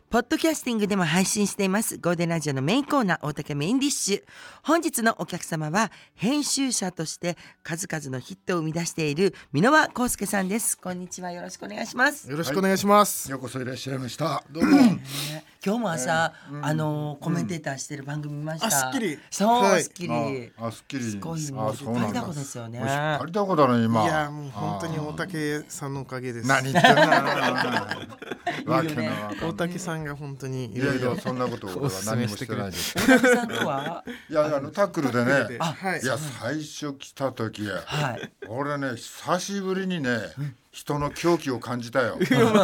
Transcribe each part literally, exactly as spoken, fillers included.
ポッドキャスティングでも配信していますゴールデンラジオのメインコーナー大竹メインディッシュ。本日のお客様は編集者として数々のヒットを生み出している箕輪康介さんです。こんにちは、よろしくお願いします。 よろしくお願いします、 はい、ようこそいらっしゃいました。どうも、 ね、今日も朝、えーうん、あのコメンテーターしてる番組見ました。 あ、スッキリ。 そう、はい、スッキリ。 あ、スッキリ。 すごいもう引っ張りだこですよね。 引っ張りだこだね今。 いやもう本当に大竹さんのおかげです。 何言ってんだわけね、大竹さんが本当にいろいろそんなこと俺は何もしてないです。 大竹さんとはいやあのタックルでね、 あ、はい、 いや最初来た時、 はい、 俺ね久しぶりにね人の狂気を感じたよ。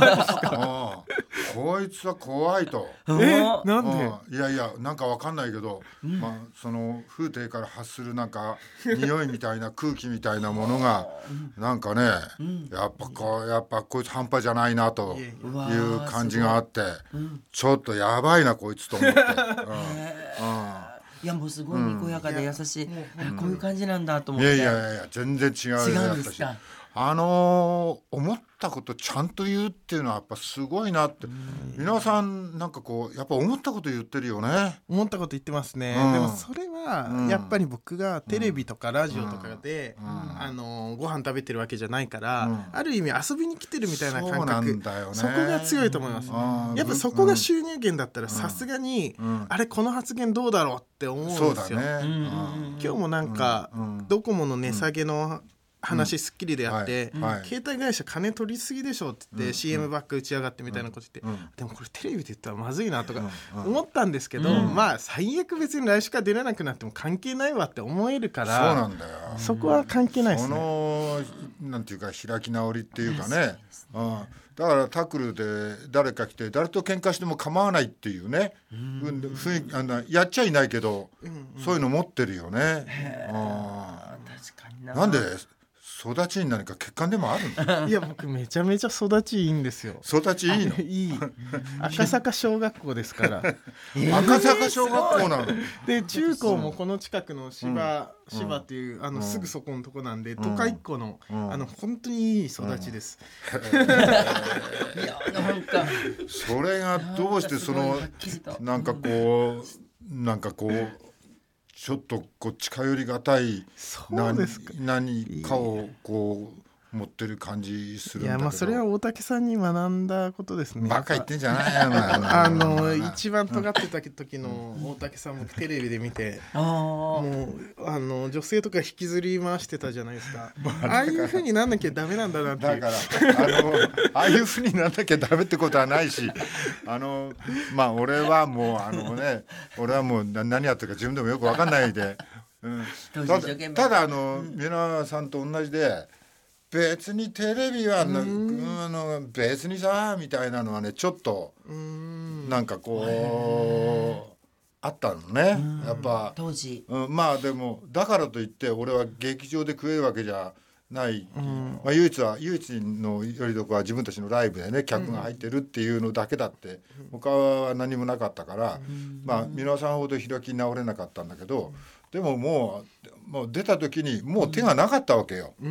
こいつは怖いと。 え、なんで？いやいやなんかわかんないけど、うん、まあその風景から発するなんか匂いみたいな空気みたいなものがなんかね、うん、やっぱこうやっぱこいつ半端じゃないなという感じがあって、うん、ちょっとやばいなこいつと思って。うんうんいやもうすごいにこやかで優しい、うん、こういう感じなんだと思って。 いやいやいや全然違う。 違うんですか。 あのー、思ったことちゃんと言うっていうのはやっぱすごいなって。皆さんなんかこうやっぱ思ったこと言ってるよね。 思ったこと言ってますね、うん、でもそれはやっぱり僕がテレビとかラジオとかで、うんうん、あのー、ご飯食べてるわけじゃないから、うん、ある意味遊びに来てるみたいな感覚。 そうなんだよね。 そこが強いと思います、うん、やっぱそこが収入源だったらさすがに、うん、あれこの発言どうだろうって思うんですよ。 そうだね、うん、 今日もなんか、うん、ドコモの値下げの話スッキリでやって、うんはい、携帯会社金取りすぎでしょって言って、うん、シーエム ばっか打ち上がってみたいなこと言って、うん、でもこれテレビで言ったらまずいなとか思ったんですけど、うん、まあ最悪別に来週から出れなくなっても関係ないわって思えるから、 そうなんだよ。 そこは関係ないですね。 そのなんていうか開き直りっていうかね、うん、だからタックルで誰か来て誰と喧嘩しても構わないっていうね、うん、雰囲気あのやっちゃいないけど、うんうん、そういうの持ってるよね。 あ確かにな。 なんで育ちに何か欠陥でもあるの？ いや僕めちゃめちゃ育ちいいんですよ。 育ちいいの？ いい赤坂小学校ですから赤坂小学校なの？ で中高もこの近くの芝、うん、芝っていうあの、うん、すぐそこのとこなんで、うん、都会っ子の、うん、あの本当にいい育ちです、 うん、いやなんかそれがどうしてそのなんかこうなんかこうちょっとこう近寄りがたい何、何かをこう持ってる感じするんだけど。いやまあそれは大竹さんに学んだことですね。 バカ言ってんじゃないよあの一番尖ってた時の大竹さんもテレビで見て、うん、もうあの女性とか引きずり回してたじゃないですか。ああいう風になんなきゃダメなんだなっていう。 だからあのああいう風になんなきゃダメってことはないし、あのまあ俺はもうあのね俺はもう何やってるか自分でもよく分かんないで、うん、ただ、ただあの箕輪さんと同じで。別にテレビはな、うん、あの別にさみたいなのはねちょっとうんなんかこうあったのねやっぱ当時、 うん、まあでもだからといって俺は劇場で食えるわけじゃない、うんまあ、唯一は唯一のよりどころは自分たちのライブでね客が入ってるっていうのだけだって、うん、他は何もなかったから、うん、まあ箕輪さんほど開き直れなかったんだけど、うんでももう、もう出た時にもう手がなかったわけよ、うん、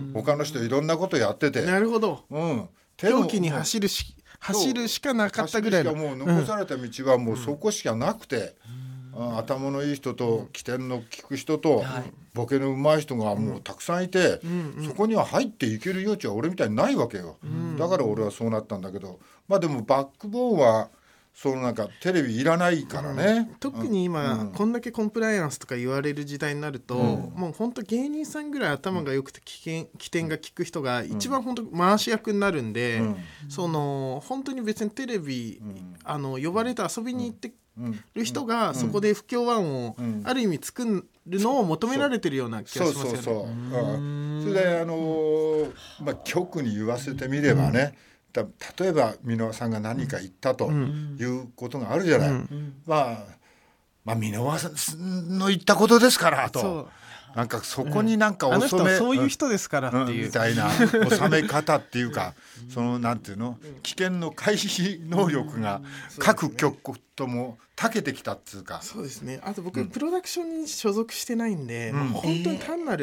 他の人いろんんなことやっててなるほど、 うん、 狂気に走るし走るしかなかったぐらいのもう残された道はもうそこしかなくて、うん、頭のいい人と起点の利く人と、うん、ボケの上手い人がもうたくさんいて、うん、そこには入っていける余地は俺みたいにないわけよ、うん、だから俺はそうなったんだけどまあでもバックボーンはそのなんかテレビいらないからね、 うん、特に今、うん、こんだけコンプライアンスとか言われる時代になると、うん、もう本当芸人さんぐらい頭が良くて起点が利く人が一番本当回し役になるんで、うん、その本当に別にテレビ、うん、あの呼ばれて遊びに行ってる人がそこで不協和音をある意味作るのを求められてるような気がしますよね。 そうそうそう、うん、それであのーまあ、局に言わせてみればね、うん例えば箕輪さんが何か言ったということがあるじゃない、うん、まあ、まあ箕輪さんの言ったことですからとなんかそこになんか収め、うん、あの人はそういう人ですからっていう、 うん、みたいな収め方っていうかそのなんていうの危険の回避能力が各局とも長けてきたっていうかそうですね。あと僕、うん、プロダクションに所属してないんで、うんまあ、本当に単なる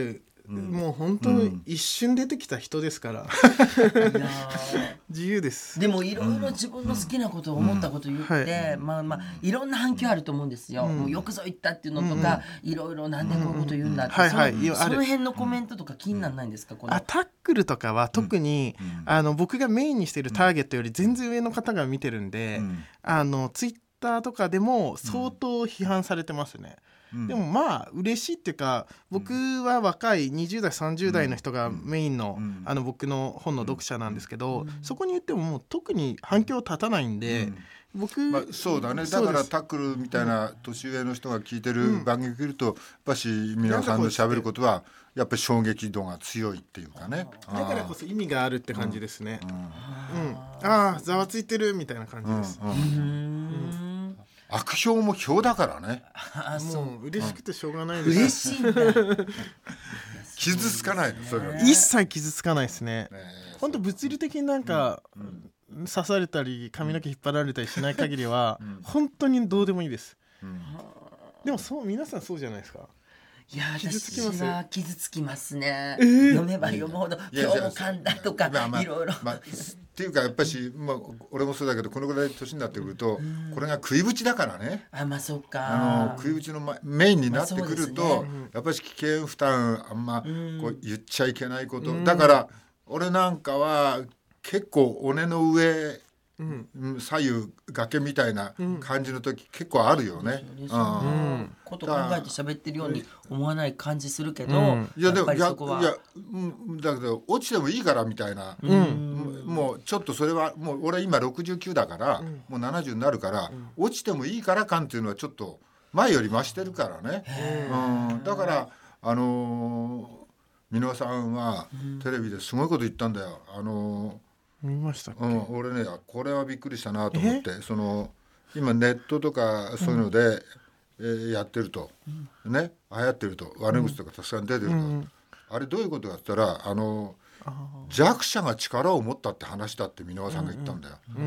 うん、もう本当一瞬出てきた人ですから、 いや自由です。 でもいろいろ自分の好きなことを思ったこと言って、うんはい、まあまあいろんな反響あると思うんですよ、うん、もうよくぞ言ったっていうのとか、うん、いろいろなんでこういうこと言うんだって、うんそのはいはい、その辺のコメントとか気にならないんですか、このあタックルとかは特に、うん、あの僕がメインにしているターゲットより全然上の方が見てるんで、うん、あのツイッターとかでも相当批判されてますね、うん、でもまあ嬉しいっていうか、僕は若いにじゅう代さんじゅう代の人がメイン の,、うん、あの僕の本の読者なんですけど、うん、そこに言ってももう特に反響立たないんで、うん僕まあ、そうだね。だからタックルみたいな年上の人が聞いてる番組を見ると、やっぱし皆さんのしゃべることはやっぱり衝撃度が強いっていうかね。 だからこそ意味があるって感じですね、うんうんうん、ああざわついてるみたいな感じです、うんうんうん悪評も評だからね。 あもう嬉しくてしょうがないです、 嬉しいんだ傷つかないのそれは一切傷つかないですね。本当物理的になんか、うんうん、刺されたり髪の毛引っ張られたりしない限りは、うん、本当にどうでもいいです、うん、でもそう皆さんそうじゃないですか。 いや傷つきます私は傷つきますね、えー、読めば読むほど今日も噛んだとか、まあまあ、いろいろ、まあ、 っていうかやっぱし、まあ、俺もそうだけどこのぐらい年になってくると、うん、これが食いぶちだからね。 あまあそうかあの食いぶちのメインになってくると、まあね、やっぱり危険負担あんまこう言っちゃいけないこと、うん、だから俺なんかは結構尾根の上うん、左右崖みたいな感じの時、うん、結構あるよね。 そんなこと考えて喋ってるように思わない感じするけど、うん、いやでもいやいや、 うん、だけど落ちてもいいからみたいな、うん、もうちょっとそれはもう俺今ろくじゅうきゅうだから、うん、もうななじゅうになるから、うん、落ちてもいいから感っていうのはちょっと前より増してるからね、うん、だからあのー、箕輪さんはテレビですごいこと言ったんだよ。あのー見ましたっけ、 うん、俺ねこれはびっくりしたなと思って、その今ネットとかそういうので、うんえー、やってると、うん、ね流行ってると悪口とかたくさん出てると、うん、あれどういうことかって言ったらあの弱者が力を持ったって話だって箕輪さんが言ったんだよ、うんうん、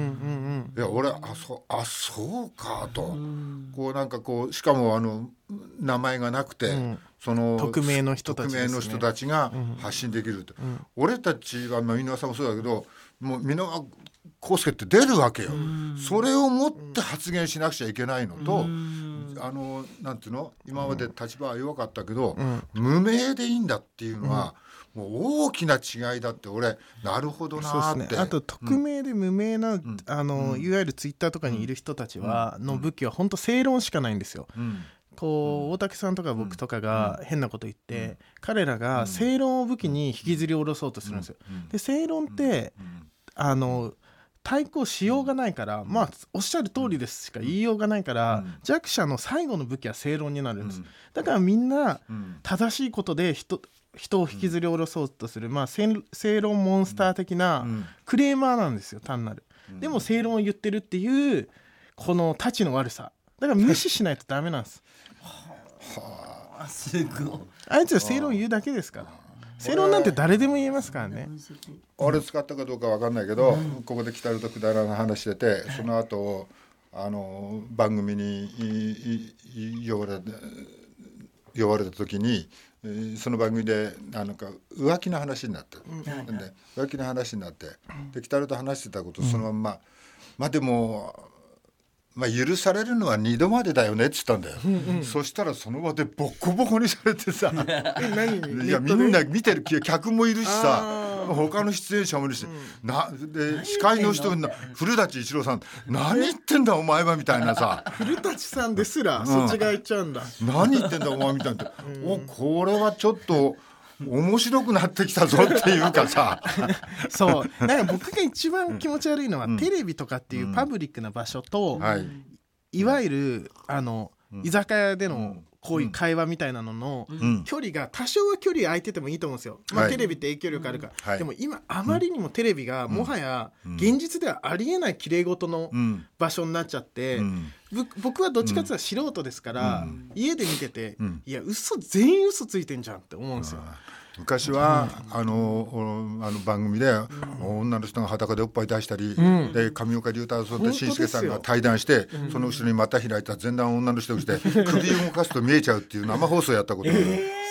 いや俺あそあそうかと、うん、こうなんかこうしかもあの名前がなくて、うん、その匿名の人たちですね、 匿名の人たちが発信できると、うん、俺たちは箕輪さんもそうだけどもう箕輪康介って出るわけよ。それをもって発言しなくちゃいけないのと、あのなんていうの今まで立場は弱かったけど、うん、無名でいいんだっていうのは、うん、もう大きな違いだって俺なるほどなーって、 ね、あと匿名で無名な、うん、あの、うん、いわゆるツイッターとかにいる人たちは、うん、の武器は本当正論しかないんですよ、うんこう大竹さんとか僕とかが変なこと言って、うん、彼らが正論を武器に引きずり下ろそうとするんですよ。で正論ってあの対抗しようがないから、まあおっしゃる通りですしか言いようがないから、弱者の最後の武器は正論になるんです。だからみんな正しいことで人人を引きずり下ろそうとする、まあ、正論モンスター的なクレーマーなんですよ単なる。でも正論を言ってるっていうこのたちの悪さだから無視しないとダメなんです。 はあ、すごい。 あいつは正論言うだけですから。正論なんて誰でも言えますからね。 俺使ったかどうか分かんないけど、うん、ここで北ルとくだらな話してて、その後あの番組に呼ばれ呼ばれた時にその番組でなんか浮気の話になって、うん、で浮気の話になってで北ルと話してたことそのまんま、うん、まあでもまあ、許されるのはにどまでだよねって言ったんだよ、うんうん、そしたらその場でボコボコにされてさえ何いやみんな見てる客もいるしさ他の出演者もいるし、うん、なで司会の人が古舘一郎さん何言ってんだお前はみたいなさ古舘さんですら、うん、そっちが言っちゃうんだ何言ってんだお前みたいな、うん、おこれはちょっと面白くなってきたぞっていうかさそうなんか僕が一番気持ち悪いのは、うん、テレビとかっていうパブリックな場所と、うんはい、いわゆるあの、うん、居酒屋でのこういう会話みたいなのの、うん、距離が多少は距離空いててもいいと思うんですよ、まあはい、テレビって影響力あるから、はい、でも今あまりにもテレビがもはや現実ではありえない綺麗事の場所になっちゃって、うん、僕はどっちかっていうと素人ですから、うん、家で見てて、うん、いや嘘全員嘘ついてんじゃんって思うんですよ。 昔は、うん、あのあの番組で、うん、女の人が裸でおっぱい出したり、うん、で上岡龍太郎と紳助さんが対談して、うん、その後ろに股開いた全裸女の人をして首を動かすと見えちゃうっていう生放送やったことが、えー、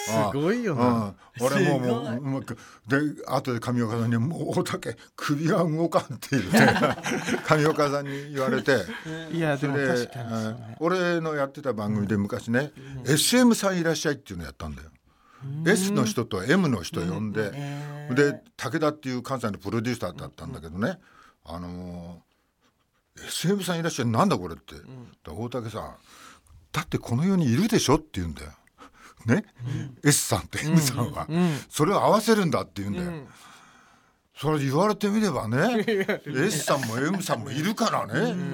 すごいよな。 俺ももうもうで後で上岡さんにもう大竹首が動かんって言って上岡さんに言われていやでも確かに、 ね、俺のやってた番組で昔ね、うん、エスエム さんいらっしゃいっていうのやったんだよ。S の人と エム の人呼んで、うん、で武田っていう関西のプロデューサーだったんだけどね、あのー、エスエム さんいらっしゃいなんだこれって、うん、大竹さんだってこの世にいるでしょって言うんだよね、うん、S さんと エム さんは、うんうん、それを合わせるんだって言うんだよ、うん、それ言われてみればねS さんも エム さんもいるからね、うん、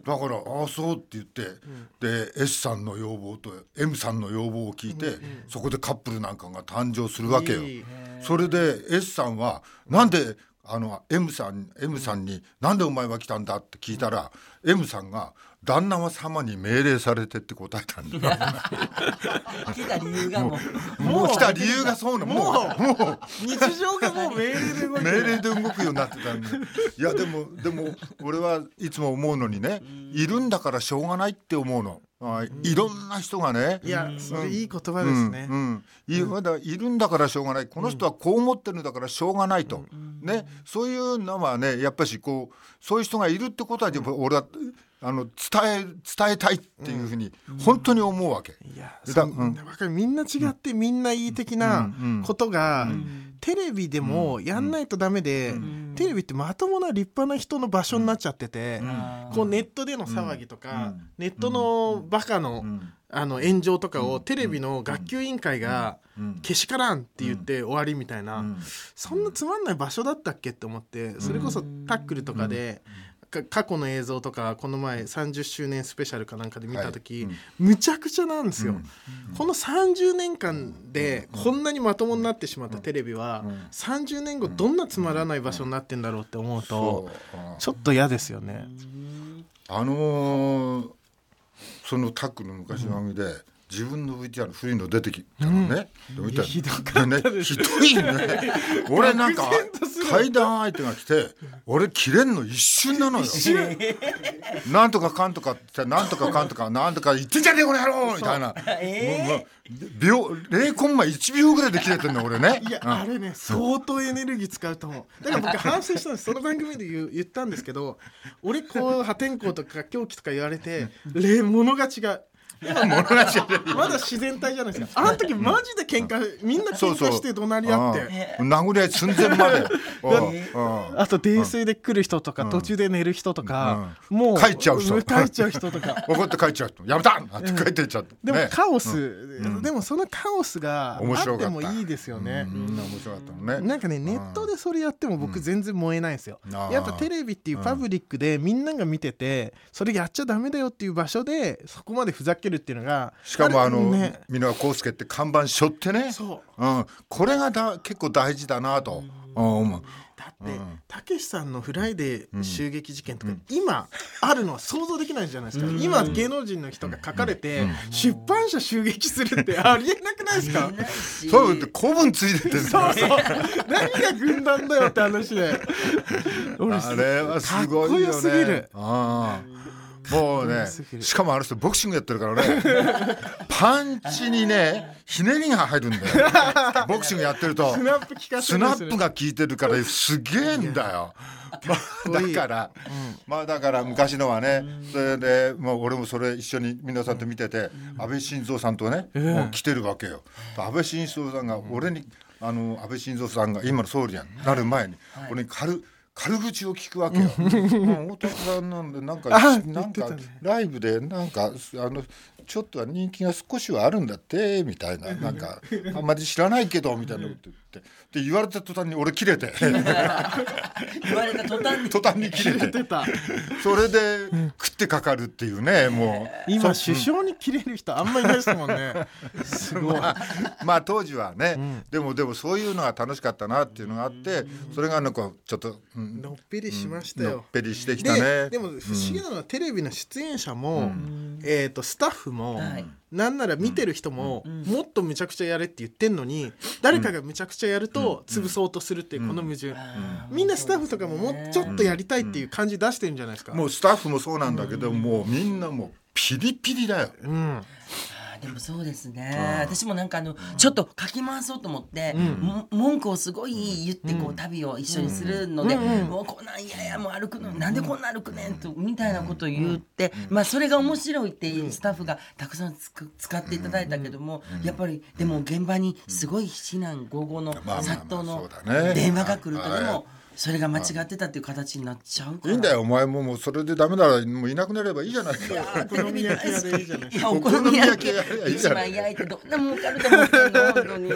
だからああそうって言って、うん、で S さんの要望と エム さんの要望を聞いて、うん、そこでカップルなんかが誕生するわけよ。それで S さんはなんであの M さん、M さんになんでお前は来たんだって聞いたら、うん、M さんが旦那様に命令されてって答えたんだよ来た理由がもうもう来た理由がそうなのもうもう日常がもう命令で動く命令で動くようになってたんでいやでもでも俺はいつも思うのにね、いるんだからしょうがないって思うの。あいろんな人がね、 いやそれいい言葉ですね、 うんうんうん、い, まだいるんだからしょうがない、この人はこう思ってるんだからしょうがないと、うんね、そういうのはねやっぱしこうそういう人がいるってことは俺はあの伝え、伝えたいっていうふうに本当に思うわけ、うん、いやだ、うん、分かる。みんな違ってみんないい的なことが、うんうん、テレビでもやんないとダメで、うん、テレビってまともな立派な人の場所になっちゃってて、うん、こうネットでの騒ぎとか、うん、ネットのバカの、うん、あの炎上とかをテレビの学級委員会がけしからんって言って終わりみたいな、うん、そんなつまんない場所だったっけって思って、それこそタックルとかで、うん、過去の映像とかこの前さんじゅっしゅうねんスペシャルかなんかで見た時、はい、うん、むちゃくちゃなんですよ、うん、このさんじゅうねんかんでこんなにまともになってしまったテレビは、うん、さんじゅうねんごどんなつまらない場所になってんだろうって思うとちょっと嫌ですよね。 あのー、そのタックの昔の番組で、うん、自分の ブイティーアール 古いの出てきたのね、うん、で見たらひどかったです、 ね、ひどいね俺なんか対談相手が来て俺切れんの一瞬なのよなんとかかんとかってなんとかかんとかなんとか言ってんじゃねえこの野郎みたいな、えー、もう秒ゼロコンマいちびょうぐらいで切れてんの俺ね。 いや、うん、あれね相当エネルギー使うと思う。だから僕反省したんです。その番組で 言, 言ったんですけど、俺こう破天荒とか狂気とか言われて例物が違うまだ自然体じゃないですか。あの時マジで喧嘩、みんな喧嘩して怒鳴り合って、 殴り合い寸前まであと泥酔で来る人とか、うん、途中で寝る人とか、うん、もう帰っちゃう人帰っちゃう人とか怒って帰っちゃう人やめたって帰ってっちゃう、 でもカオス、うん、でもそのカオスがあってもいいですよね。 みんな面白かったもんね。 なんかねネットでそれやっても僕全然燃えないんですよ、うん、やっぱテレビっていうパブリックでみんなが見ててそれやっちゃダメだよっていう場所でそこまでふざけるっていうのが、 しかもあの箕輪康介って看板背負ってね、そう、うん、これがだ結構大事だなと思う。 だってたけしさんのフライデー襲撃事件とか、うん、今あるのは想像できないじゃないですか、うん、今芸能人の人が書かれて、うん、出版社襲撃するってありえなくないですかそうって古文ついててるそうそう何が軍団だよって話であれはすごいよね。かっこよすぎる。あもうね、しかもあの人ボクシングやってるからねパンチにねひねりが入るんだよボクシングやってるとスナップ効かせる、ね、 スナップが効いてるからすげえんだよまあ、だから、うん、まあだから昔のはね、それでもう俺もそれ一緒に皆さんと見てて、安倍晋三さんとね、もう来てるわけよ。安倍晋三さんが俺にあの安倍晋三さんが今の総理になる前に俺に軽軽口を聞くわけよ大竹さんなんでなんかなんかライブでなんかあのちょっとは人気が少しはあるんだってみたいな、なんかあんまり知らないけどみたいなこと言ってで言われた途端に俺切れて言われた途端に途端に切れてたそれで食ってかかるっていうね。もう今首相に切れる人あんまりいないですもんねすごいまあ、まあ当時はね、うん、でもでもそういうのが楽しかったなっていうのがあって、それがなんかちょっと、うん、 のっぺりしましたよ、 のっぺりしてきたね。 で, でも不思議なのは、うん、テレビの出演者も、うん、えーと、スタッフも、はい、なんなら見てる人も、うん、もっとむちゃくちゃやれって言ってんのに誰かがむちゃくちゃやると潰そうとするっていうこの矛盾、うんうん、みんなスタッフとかももうちょっとやりたいっていう感じ出してるんじゃないですか。 もうスタッフもそうなんだけど、もうみんなもうピリピリだよ、 うん、 でもそうですね、私もなんかあのちょっとかき回そうと思って、も文句をすごい言ってこう旅を一緒にするので、もうこんなん嫌や、もう歩くのなんでこんな歩くねんとみたいなことを言って、まあそれが面白いってスタッフがたくさんつく使っていただいたけども、やっぱりでも現場にすごい非難合々の殺到の電話が来ると、でもそれが間違ってたっていう形になっちゃうから。 いいんだよ、お前ももうそれでダメならもういなくなればいいじゃないか。 お好み焼き屋でいいじゃないいや、お好み焼き一枚焼いてどんな儲かると思ってんの本当に。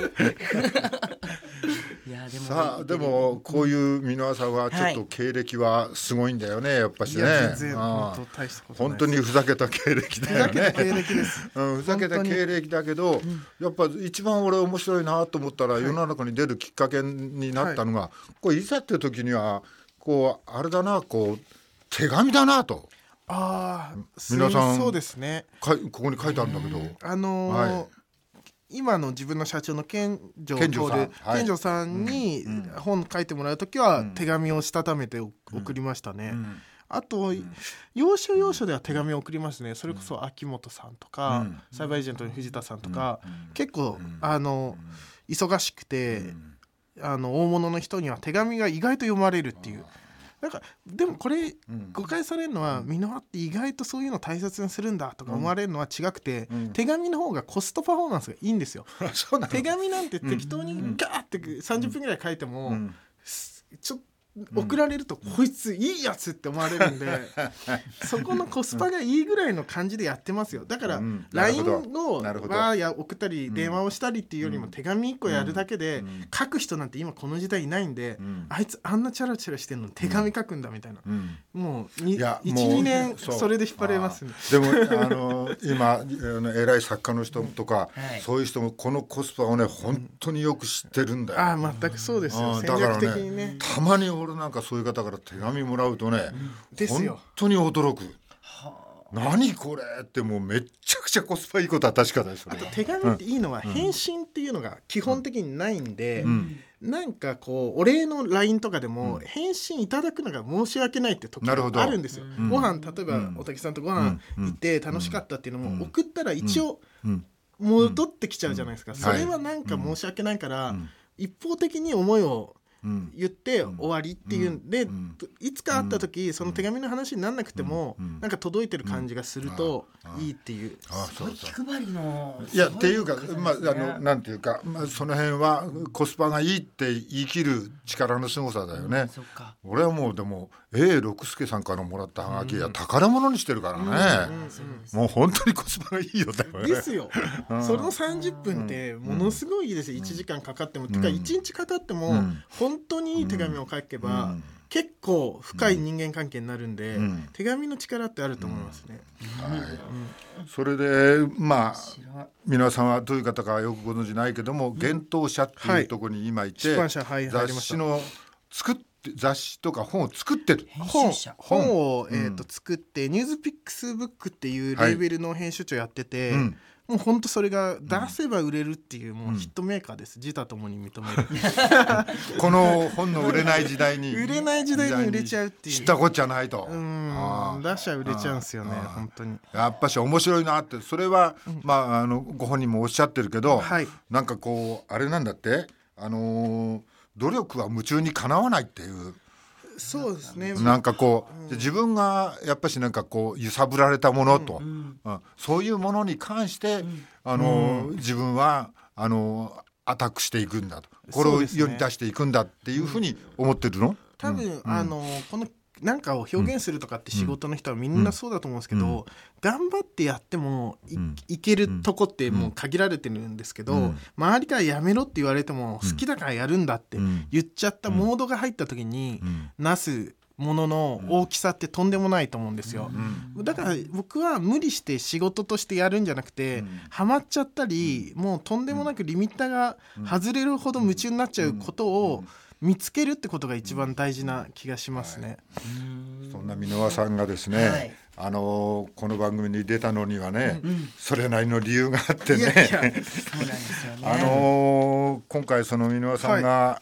いやでもさあでもこういう箕輪さんはちょっと経歴はすごいんだよね、やっぱしね。 いや全然本当大したことない本当にふざけた経歴だよね。 ふざけた経歴です、 うん、ふざけた経歴だけど、やっぱ一番俺面白いなと思ったら、世の中に出るきっかけになったのが、これいざっていう時にはこうあれだな、こう手紙だなと。 ああ、 皆さんそうですね、 かここに書いてあるんだけど、 あのーはい、今の自分の社長の健城徹健城さんに本書いてもらうときは手紙をしたためて送りましたね、うんうん、あと、うん、要所要所では手紙を送りますね。それこそ秋元さんとか、うん、サイバーエージェントの藤田さんとか、うん、結構、うん、あの忙しくて、うん、あの大物の人には手紙が意外と読まれるっていう。なんかでもこれ誤解されるのは、箕輪って意外とそういうの大切にするんだとか思われるのは違くて、うん、手紙の方がコストパフォーマンスがいいんですよ。手紙なんて適当にガーってさんじゅっぷんぐらい書いても、うん、ちょっと送られると、うん、こいついいやつって思われるんで、うん、そこのコスパがいいぐらいの感じでやってますよ。だから、うん、ライン をわや送ったり、うん、電話をしたりっていうよりも、手紙いっこやるだけで、うん、書く人なんて今この時代いないんで、うん、あいつあんなチャラチャラしてんのに手紙書くんだみたいな、うん、もういちにねんそれで引っ張れますね。 でもあの今偉い作家の人とか、うんはい、そういう人もこのコスパをね本当によく知ってるんだよ、 うん、あ全くそうですよ。戦略的にね、 ね、たまに俺なんかそういう方から手紙もらうとね、うん、ですよ、本当に驚く。何これってもうめっちゃくちゃコスパいいことは確かだよ。それあと手紙っていいのは返信っていうのが基本的にないんで、うん、なんかこうお礼の ライン とかでも返信いただくのが申し訳ないって時があるんですよ、うん、ご飯例えばおたけさんとご飯行って楽しかったっていうのも送ったら一応戻ってきちゃうじゃないですか、うん、それはなんか申し訳ないから、うん、一方的に思いを言って終わりっていうんで、うん、いつか会った時、うん、その手紙の話にならなくても、うん、なんか届いてる感じがするといいっていう、 うん、すごい気配りのいやっていうか、まあ、あのなんていうか、まあ、その辺はコスパがいいって言い切る力の凄さだよね、うん、そっか。俺はもうでも A 六輔さんからもらったハガキや宝物にしてるからね、うん、もう本当にコスパがいいよだよね。 ですよ、うん、そのさんじゅっぷんってものすごいいいですよ、うん、いちじかんかかっても、うん、てかいちにちかかっても、うん、本当にいい手紙を書けば、うん、結構深い人間関係になるんで、うん、手紙の力ってあると思いますね、うんはいうん、それでまあ皆さんはどういう方かよくご存じないけども、幻冬舎っていうところに今いて、 はい、出版社、はい、 雑誌の作って雑誌とか本を作ってる本, 本を、えー、と作って、うん、ニュースピックスブックっていうレーベルの編集長やってて、はい、うんもう本当それが出せば売れるっていう、もうヒットメーカーです、自他ともに認めるこの本の売れない時代に売れない時代に売れちゃうっていう、 知ったこっちゃないと、 うん出しゃ売れちゃうんですよね本当に。 やっぱし面白いなって、それは、うんまあ、あのご本人もおっしゃってるけど、はい、なんかこうあれなんだって、あのー、努力は夢中にかなわないっていう。 そうですね、 なんかこう、うん、自分がやっぱしなんかこう揺さぶられたものと、うんうん、そういうものに関して、うん、あの、うん、自分はあのアタックしていくんだと、これを世に出していくんだっていうふうに思ってるの、うん、 多分、うん、あのこのなんかを表現するとかって仕事の人はみんなそうだと思うんですけど、うん、頑張ってやっても い,、うん、いけるとこってもう限られてるんですけど、うん、周りからやめろって言われても好きだからやるんだって言っちゃったモードが入った時に、なすものの大きさってとんでもないと思うんですよ、うん、だから僕は無理して仕事としてやるんじゃなくて、うん、ハマっちゃったり、もうとんでもなくリミッターが外れるほど夢中になっちゃうことを見つけるってことが一番大事な気がしますね、 はい、そんな箕輪さんがですね、はい、あのこの番組に出たのにはね、うん、それなりの理由があってね、いやいやそうなんですよね、あの今回その箕輪さんが、はい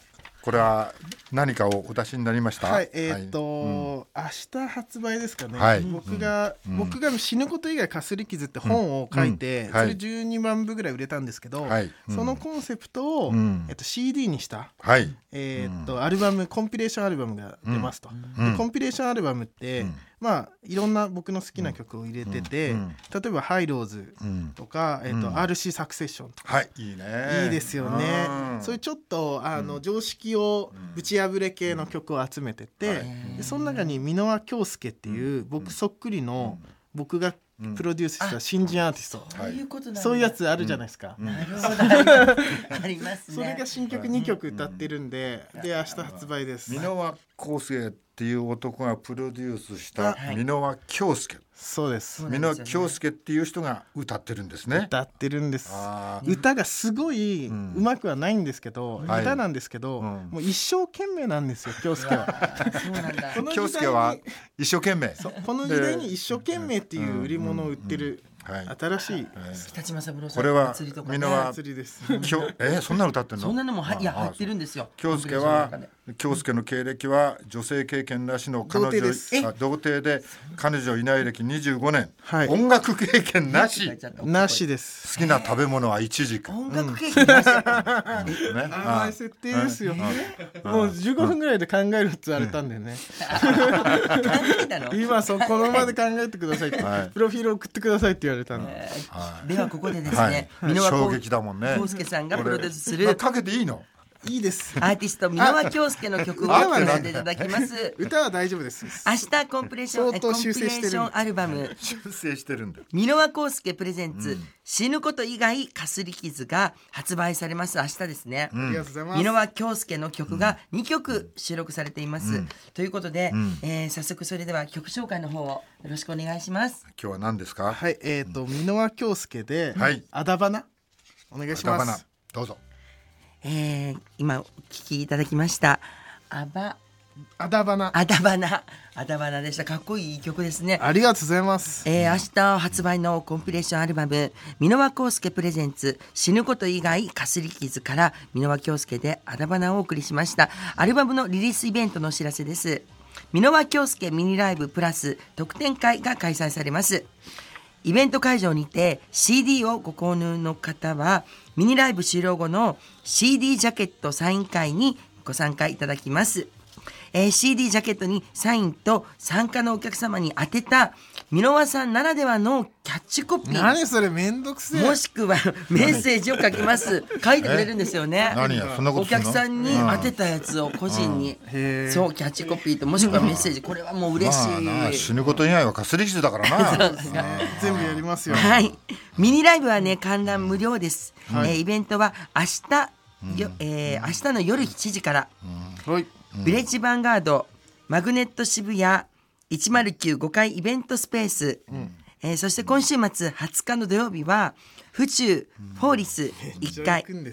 これは何かをお出しになりました？ はい、えーっと、 はいうん、 明日発売ですかね。 はい、 僕が、 うん、 僕が死ぬこと以外かすり傷って本を書いて、うんはい、それじゅうにまんぶぐらい売れたんですけど、はいうん、そのコンセプトを、うんえっと、シーディー にした、はいえーっと、アルバムコンピレーションアルバムが出ますと、うん、でコンピレーションアルバムって、うんまあ、いろんな僕の好きな曲を入れてて、うんうん、例えばハイローズとか、うんえーとうん、アールシー サクセッションとか、 はい、いいねいいですよね、うん、そういうちょっとあの、うん、常識をぶち破れ系の曲を集めてて、うん、でその中に箕輪恭介っていう、うん、僕そっくりの、うん、僕がプロデュースした新人アーティスト、 そういうことなんだ、 そういうやつあるじゃないですか、 うん、なるほどありますね。 それが新曲にきょく歌ってるんで、うん、で明日発売です。 箕輪康介っていう男がプロデュースした箕輪恭介、 そうです。 箕輪恭介っていう人が歌ってるんですね。 歌ってるんです。歌がすごい上手くはないんですけど、うん、歌なんですけど、はい、もう一生懸命なんですよ恭介は。 そうなんだ。 恭介は一生懸命。 この時代に一生懸命っていう売り物を売ってる。はい、新しい北島三郎さんこれは箕輪祭りです。 えそんなの歌ってんの？ そんなのもはいや入ってるんですよ。 恭介は恭介の経歴は女性経験なしの彼女童貞で彼女いない歴にじゅうごねん、はい、音楽経験なしなしです。 好きな食べ物はイチジク。 音楽経験なし、 うんね、甘い設定ですよ、うん、もうじゅうごふんぐらいで考えるって言われたんでね、うん、今そこの場で考えてくださいって、はい、プロフィール送ってくださいって言われたんで、 えーはい、ではここでですね、 はい、衝撃だもんね。 康介さんがプロデュースするかけていいの？ いいです。 アーティスト箕輪恭介の曲を選んでいただきます。 歌は大丈夫です。 明日コンプレーションコンピレーションアルバム修正してるんだ。 箕輪康介プレゼンツ、うん、死ぬこと以外かすり傷が発売されます。明日ですね。 うん、ありがとうございます。 箕輪恭介の曲がにきょく収録されています。うん、ということで、うんえー、早速それでは曲紹介の方をよろしくお願いします。 今日は何ですか？ はい、えっ、ー、と箕輪恭介で、はい、あだばなお願いします。あだばなどうぞ。 えー、今お聴きいただきましたあばあだばなあだばなあだばなでした。かっこいい曲ですね。 ありがとうございます。 えー、明日発売のコンピレーションアルバム箕輪康介プレゼンツ死ぬこと以外かすり傷から箕輪恭介であだばなをお送りしました。アルバムのリリースイベントのお知らせです。箕輪恭介ミニライブプラス特典会が開催されます。イベント会場にて シーディー をご購入の方はミニライブ終了後の シーディー ジャケットサイン会にご参加いただきます。えー、シーディー ジャケットにサインと参加のお客様に当てた箕輪さんならではのキャッチコピー、 何それめんどくせえ、 もしくはメッセージを書きます書いてくれるんですよね。 何やそんなことお客さんに当てたやつを個人に、うん、そうキャッチコピーともしくはメッセージ、これはもう嬉しい、 まあ、死ぬこと以外はかすり傷だからな全部やりますよ。 はい、ミニライブはね観覧無料です、はいえー、イベントは明日、よえー、明日の夜しちじから、うんはい、ヴィレッジヴァンガードマグネット渋谷いちまるきゅうごかいイベントスペース、うんえー、そして今週末はつかの土曜日は府中フォーリスいっかい、うん、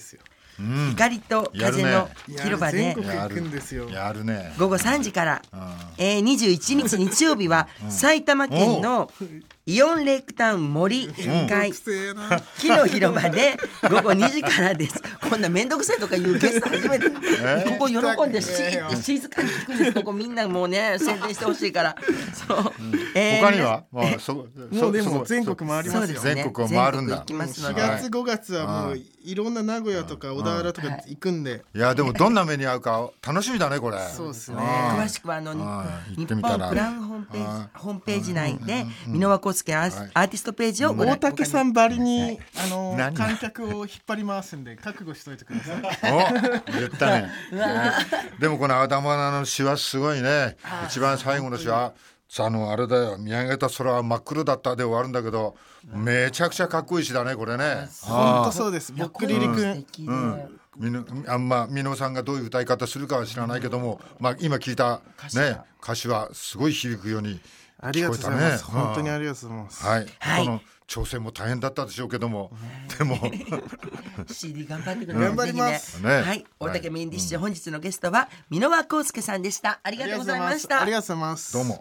光と風の広場でごごさんじから、えー、にじゅういちにち日曜日は埼玉県のイオンレイクタウン森いっかい木の広場でごごにじからです。こんなめんどくさいとかいうゲスト初めて、えー、ここ喜んでシーって静かに聞くんです。ここみんなもうね宣伝してほしいからそう、うんえー、他には、まあ、そもうでも全国回りますよ。 全国を回るんだ。 しがつごがつはもういろんな名古屋とか小田原とか行くんで、 いやでもどんな目に遭うか楽しみだねこれ。 そうですね。 詳しくはあの日本プランホームページホームページ内で箕輪康介アーティストページをご覧。 大竹さんばりにあの観客を引っ張り回すんで覚悟しといてください。 お言ったねでもこの頭のシワすごいね。一番最後のシワあのあれだよ、見上げた空は真っ黒だったで終わるんだけど、めちゃくちゃかっこいいしだねこれね。 本当そうです。ぼっくりりくん、うん、 みのあんま箕輪さんがどういう歌い方するかは知らないけども、まあ、今聞いた、ね、歌詞はすごい響くように聞こえたね。 ありがとうございます。本当にありがとうございます。 はい、はい、この挑戦も大変だったでしょうけども、でもシーディー 頑張ってください。 頑張ります、 ね、はい、大竹メインディッシュ、本日のゲストは箕輪康介さんでした。ありがとうございました。 ありがとうございます。 どうも。